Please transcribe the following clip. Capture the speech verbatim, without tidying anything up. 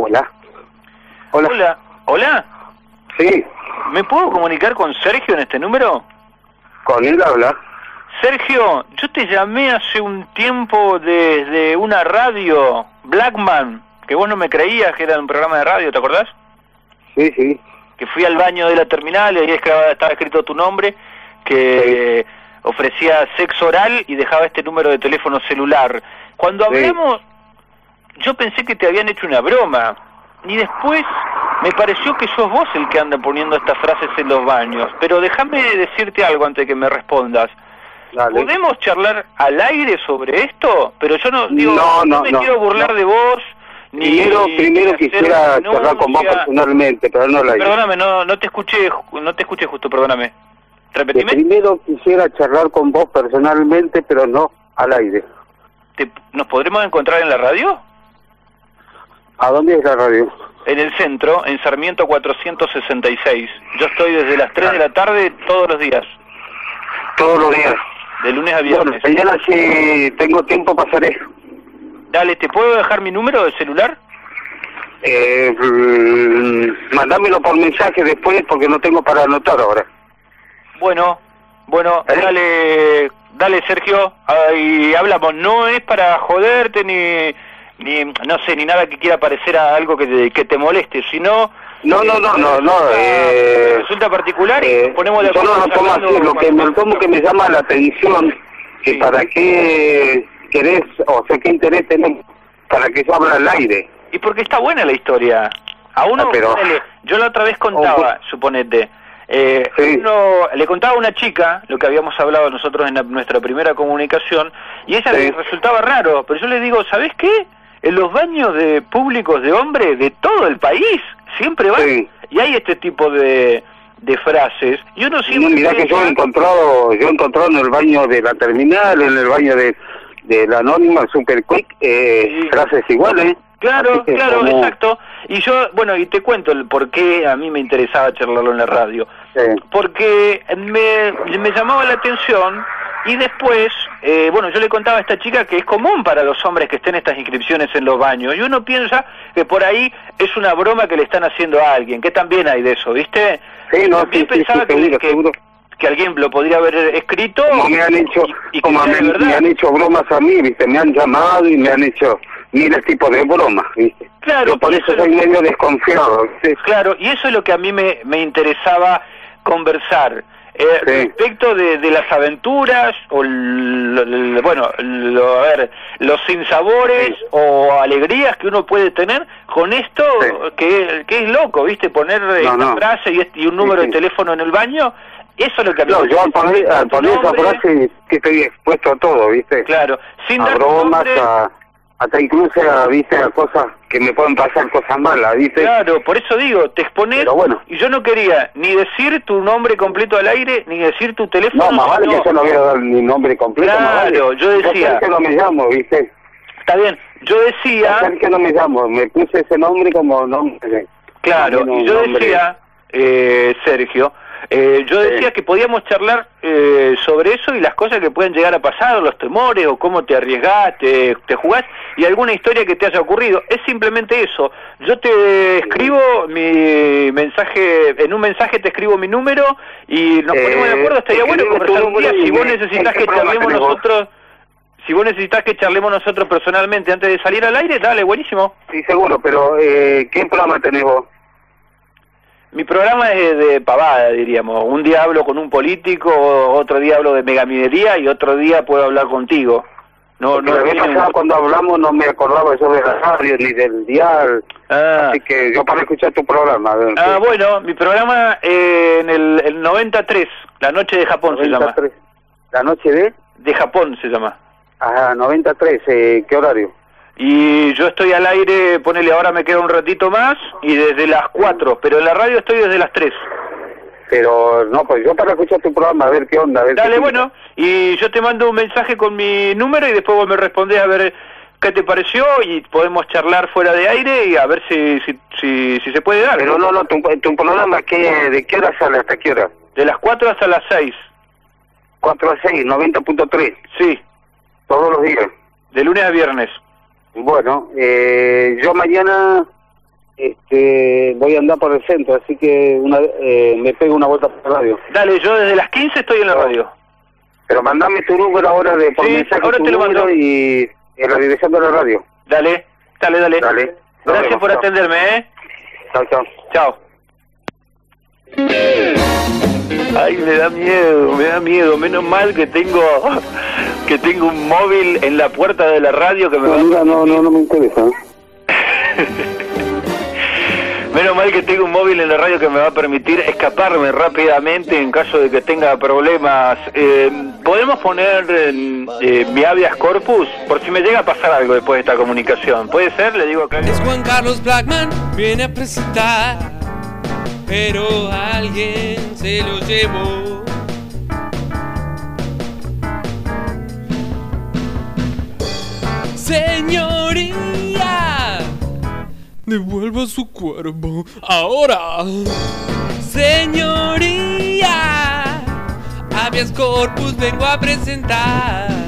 Hola. Hola. Hola. ¿Hola? Sí. ¿Me puedo comunicar con Sergio en este número? Con él habla. Sergio, yo te llamé hace un tiempo desde una radio, Blackman, que vos no me creías que era un programa de radio, ¿te acordás? Sí, sí. Que fui al baño de la terminal y ahí estaba escrito tu nombre, que sí. Ofrecía sexo oral y dejaba este número de teléfono celular. Cuando hablamos, sí. Yo pensé que te habían hecho una broma, y después me pareció que sos vos el que anda poniendo estas frases en los baños. Pero déjame decirte algo antes de que me respondas. Dale. ¿Podemos charlar al aire sobre esto? Pero yo no digo, no, no, no me no, quiero burlar no. de vos. Ni, primero ni primero quisiera charlar con vos personalmente, pero no al aire. Perdóname, no, no te escuché, no te escuché justo, perdóname. Repetime. Primero quisiera charlar con vos personalmente, pero no al aire. ¿Te, ¿Nos podremos encontrar en la radio? ¿A dónde es la radio? En el centro, en Sarmiento cuatrocientos sesenta y seis. Yo estoy desde las tres de la tarde todos los días. Todos los días. De lunes a viernes. Bueno, mañana si tengo tiempo pasaré. Dale, ¿te puedo dejar mi número de celular? Eh, mmm, mandámelo por mensaje después porque no tengo para anotar ahora. Bueno, bueno, ¿Eh? dale, dale Sergio, y hablamos. No es para joderte ni, ni, no sé, ni nada que quiera parecer a algo que te, que te moleste, sino... No, no, no, no, no. Eh, resulta particular y eh, ponemos de acuerdo. Yo no lo tomo así, lo que me tomo que me llama la atención, que sí. Para qué querés, o sea, qué interés tenés para que yo hable al aire. Y porque está buena la historia. A uno, ah, pero... ponele, yo la otra vez contaba, oh, suponete, eh, sí. uno, le contaba a una chica lo que habíamos hablado nosotros en la, nuestra primera comunicación, y ella sí. le resultaba raro, pero yo le digo, ¿sabés qué? En los baños de públicos de hombres de todo el país siempre van sí. y hay este tipo de, de frases y uno siempre... No, mirá que yo he encontrado, yo he encontrado en el baño de la terminal, en el baño de, de la Anónima, Super Quick, eh, sí. frases iguales. Claro, claro, como... exacto. Y yo, bueno, y te cuento el por qué a mí me interesaba charlarlo en la radio. Sí. Porque me, me llamaba la atención y después, eh, bueno, yo le contaba a esta chica que es común para los hombres que estén estas inscripciones en los baños. Y uno piensa que por ahí es una broma que le están haciendo a alguien, que también hay de eso, ¿viste? Sí, no, también sí, pensaba sí, que, seguro, que, seguro. que alguien lo podría haber escrito. Como me han hecho, y, y como me, me han hecho bromas a mí, ¿viste? Me han llamado y me han hecho miles tipos de bromas, ¿viste? Claro. Yo por eso soy que... medio desconfiado, ¿sí? Claro, y eso es lo que a mí me, me interesaba conversar. Eh, sí. Respecto de, de las aventuras, o l, l, bueno, lo, a ver, los sinsabores sí. o alegrías que uno puede tener con esto, sí. que, que es loco, ¿viste? Poner no, no. frase y, este, y un número sí, sí. de teléfono en el baño, eso es lo que a mí no, me yo al poner, al poner esa frase que estoy expuesto a todo, ¿viste? Claro, sin a dar bromas, nombre, a... hasta incluso, ¿viste? A cosas que me pueden pasar, cosas malas, ¿viste? Claro, por eso digo, te expones, bueno. y yo no quería ni decir tu nombre completo al aire, ni decir tu teléfono. No, más vale que yo no voy a dar mi nombre completo. Claro, vale. yo decía... Yo no me llamo, ¿viste? Está bien, yo decía... Yo que no me llamo, me puse ese nombre como nombre. Claro, y yo nombre... decía, eh, Sergio... Eh, yo decía sí. que podíamos charlar eh, sobre eso y las cosas que pueden llegar a pasar, los temores, o cómo te arriesgás, te, te jugás, y alguna historia que te haya ocurrido. Es simplemente eso. Yo te escribo mi mensaje, en un mensaje te escribo mi número y nos eh, ponemos de acuerdo. Estaría bueno conversar un día. Si vos necesitas que charlemos nosotros, si vos necesitas que charlemos nosotros personalmente antes de salir al aire, dale, buenísimo. Sí, seguro, pero eh, ¿qué programa tenés vos? Mi programa es de pavada, diríamos. Un día hablo con un político, otro día hablo de megaminería y otro día puedo hablar contigo. No, no. La vez pasada cuando hablamos no me acordaba yo de la radio ni del dial. Ah. Así que yo para escuchar tu programa. Ah, sí. Bueno, mi programa eh, en el, el noventa y tres, La Noche de Japón noventa y tres. Se llama. ¿La Noche de? De Japón se llama. Ajá, noventa y tres, eh, ¿qué horario? Y yo estoy al aire, ponele, ahora me queda un ratito más, y desde las cuatro, pero en la radio estoy desde las tres. Pero, no, pues yo para escuchar tu programa, a ver qué onda. A ver Dale, qué bueno, y yo te mando un mensaje con mi número y después vos me respondés a ver qué te pareció y podemos charlar fuera de aire y a ver si si si, si se puede dar. Pero no, no, tu, tu programa, ¿qué, ¿de qué hora sale? ¿Hasta qué hora? De las cuatro hasta las seis. cuatro a seis, noventa punto tres. Sí. Todos los días. De lunes a viernes. Bueno, eh, yo mañana este, voy a andar por el centro, así que una, eh, me pego una vuelta por la radio. Dale, yo desde las quince estoy en la radio. Pero mandame tu número ahora de por sí, mensaje, ahora tu te lo número mando. y en la dirección de la radio. Dale, dale, dale. Dale. Gracias vemos, por chao. atenderme, ¿eh? Chao, chao. Chao. Ay, me da miedo, me da miedo. Menos mal que tengo que tengo un móvil en la puerta de la radio que me No, va mira, no, no, no me interesa. ¿eh? Menos mal que tengo un móvil en la radio que me va a permitir escaparme rápidamente en caso de que tenga problemas. Eh, ¿Podemos poner eh, eh, mi habeas corpus? Por si me llega a pasar algo después de esta comunicación. ¿Puede ser? Le digo acá. Es Juan Carlos Blackman, viene a presentar, pero alguien se lo llevó. Señoría, devuelva su cuerpo ahora. Señoría, habeas corpus vengo a presentar.